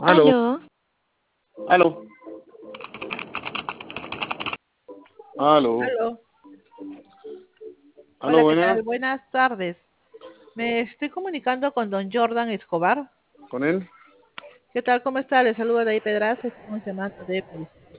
Aló, Aló, aló, aló, Aló. aló, Hola, ¿qué tal? buenas, Buenas tardes. Me estoy comunicando con don Jordan Escobar. con él, ¿Qué tal? ¿Cómo está? Le saludo de ahí Pedraza. Estamos llamando de Movistar.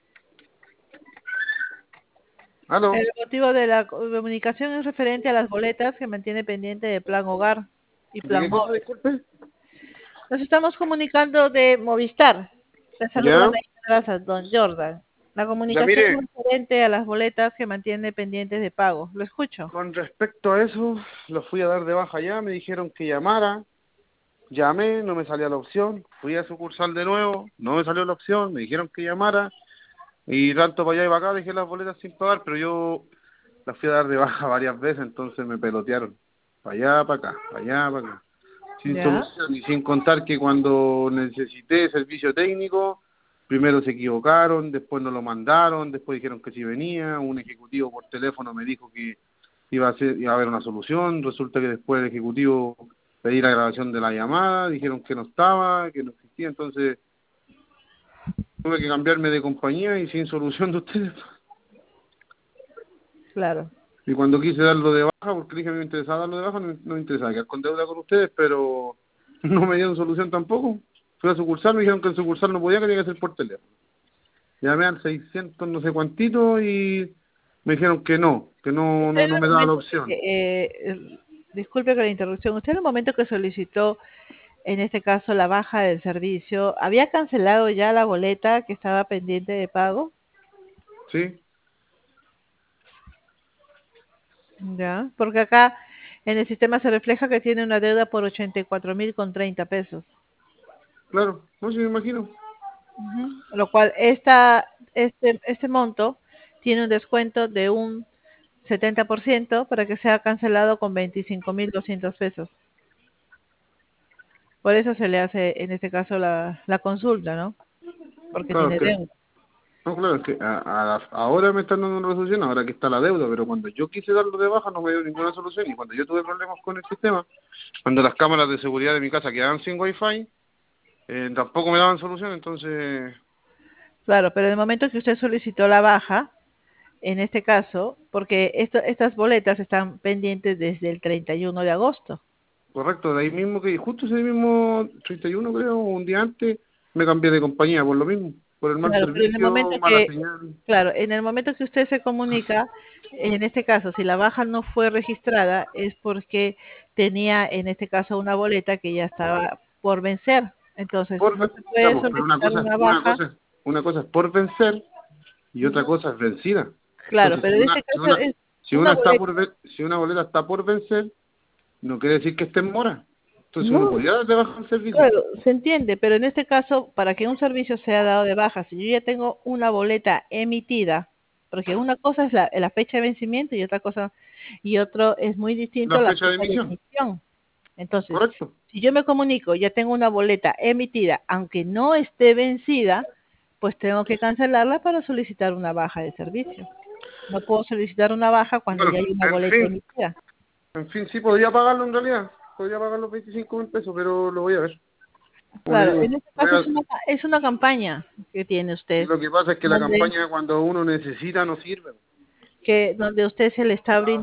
aló, El motivo de la comunicación es referente a las boletas que mantiene pendiente de Plan Hogar y ¿de Plan qué cosa, Móvil. disculpe? Nos estamos comunicando de Movistar. Le saludo de Ya, ahí Pedraza, don Jordan. La ya comunicación mire, es referente a las boletas que mantiene pendientes de pago. ¿Lo escucho? con respecto a eso, lo fui a dar de baja ya, me dijeron que llamara, llamé, no me salía la opción, fui a sucursal de nuevo, no me salió la opción, me dijeron que llamara, y tanto para allá y para acá dejé las boletas sin pagar, pero yo las fui a dar de baja varias veces, entonces me pelotearon, para allá, para acá, para allá, para acá. Sin Ya. solución y sin contar que cuando necesité servicio técnico, primero se equivocaron, después no lo mandaron, después dijeron que sí venía, un ejecutivo por teléfono me dijo que iba a haber una solución, resulta que después el ejecutivo pedí la grabación de la llamada, dijeron que no estaba, que no existía, entonces tuve que cambiarme de compañía y sin solución de ustedes. Claro. Y cuando quise darlo de baja, porque dije que me interesaba darlo de baja, no me interesaba quedar con deuda con ustedes, pero no me dieron solución tampoco. Fui a sucursal, me dijeron que en sucursal no podía, que tenía que ser por teléfono. Llamé al 600 no sé cuantito y me dijeron que Usted en no el me daba la momento opción. disculpe con la interrupción, usted en el momento que solicitó, en este caso, la baja del servicio, ¿había cancelado ya la boleta que estaba pendiente de pago? ¿Sí? Ya, porque acá en el sistema se refleja que tiene una deuda por 84.000 con 30 pesos. Claro, no sé, me imagino. Ujú. Lo cual, este monto tiene un descuento de un 70% para que sea cancelado con 25.200 pesos. Por eso se le hace, en este caso, la consulta, ¿no? Porque Claro, es tiene que, deuda. no, claro, es que ahora me están dando una solución, ahora que está la deuda, pero cuando yo quise darlo de baja no me dio ninguna solución y cuando yo tuve problemas con el sistema, cuando las cámaras de seguridad de mi casa quedaban sin wifi, tampoco me daban solución, entonces, Claro, pero en el momento que usted solicitó la baja, en este caso, porque estas boletas están pendientes desde el 31 de agosto. correcto, de ahí mismo que, justo ese mismo 31 creo, un día antes, me cambié de compañía por lo mismo, por el mal Claro, pero en el momento servicio, mala que, señal. claro, en el momento que usted se comunica, en este caso, si la baja no fue registrada, es porque tenía, en este caso, una boleta que ya estaba por vencer. Entonces, Por, no se ya, puede pues, pero solicitar una baja. una cosa es por vencer y otra Ujú. cosa es vencida. Claro, Entonces, pero en este caso es una boleta. si una boleta está por vencer, no quiere decir que esté en mora. Entonces uno No, podría dar de baja el servicio. claro, se entiende, pero en este caso, para que un servicio sea dado de baja, si yo ya tengo una boleta emitida, porque una cosa es la fecha de vencimiento y otra cosa, y otro es muy distinto La a la fecha de fecha de emisión, emisión. Entonces, correcto. si yo me comunico, ya tengo una boleta emitida, aunque no esté vencida, pues tengo que cancelarla para solicitar una baja de servicio. No puedo solicitar una baja cuando Bueno, ya hay una boleta emitida. en fin, sí podría pagarlo en realidad. Podría pagar los 25.000 pesos, pero lo voy a ver. Como le Claro, digo, en este caso es una campaña que tiene y usted, lo que pasa es que la donde campaña cuando uno necesita no sirve. donde usted se le está brindando